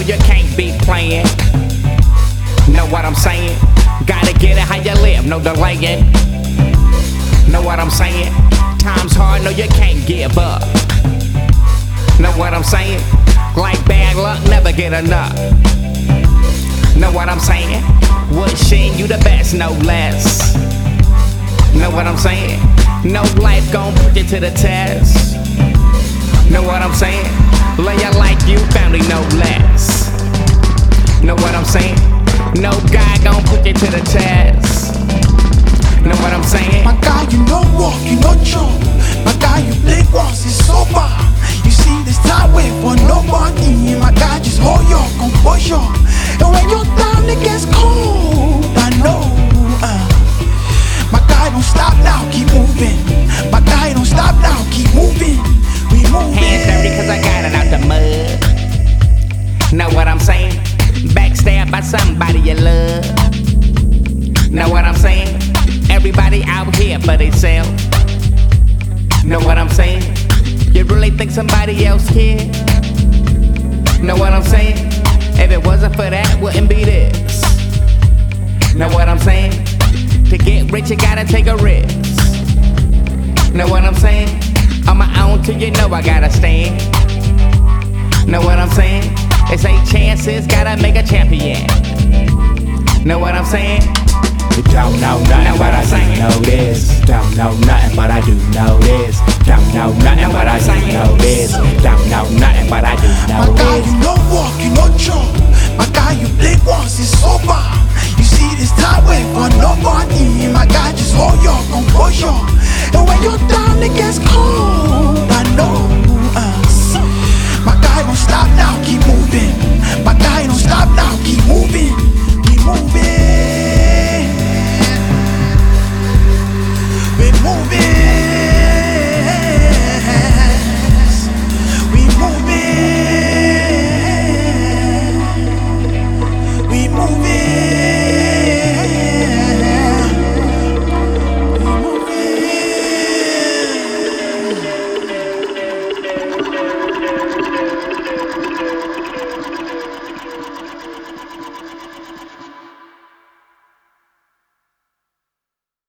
you can't be playing. Know what I'm saying? Gotta get it how you live, no delaying. Know what I'm saying? Time's hard, no you can't give up. Know what I'm saying? Like bad luck, never get enough. Know what I'm saying? Wishing you the best, no less. Know what I'm saying? No life gon' put you to the test. Know what I'm saying? Love you like you family, no less. Know what I'm saying? No guy gon' put you to the test. Know what I'm saying? My guy, you know walk, you know jump. My guy, you blink once, it's over. You see this time wait for nobody. My guy, just hold your composure. And when your time it gets cold, I know. My guy, don't stop now, keep moving. My guy, don't stop now, keep moving. We moving. Hands dirty cause I got it out the mud. Know what I'm saying? Backstabbed by somebody you love. Know what I'm saying? Everybody out here for theyself. Know what I'm saying? You really think somebody else cares? Know what I'm saying? If it wasn't for that, wouldn't be this. Know what I'm saying? To get rich, you gotta take a risk. Know what I'm saying? On my own till you know I gotta stand. Know what I'm saying? It's 8 chances, gotta make a champion. Know what I'm saying? You don't know nothing, but I do know this. Don't know nothing, but I do know this. Don't know nothing, but I do know this. Don't know nothing, but I do know My guy, this. you know walk, you know jump. My guy, you blink once, it's over. You see this time wait for nobody. My guy, just hold your composure. And when your time it gets cold, I know. My guy, don't stop now, keep moving. My guy, don't stop now, keep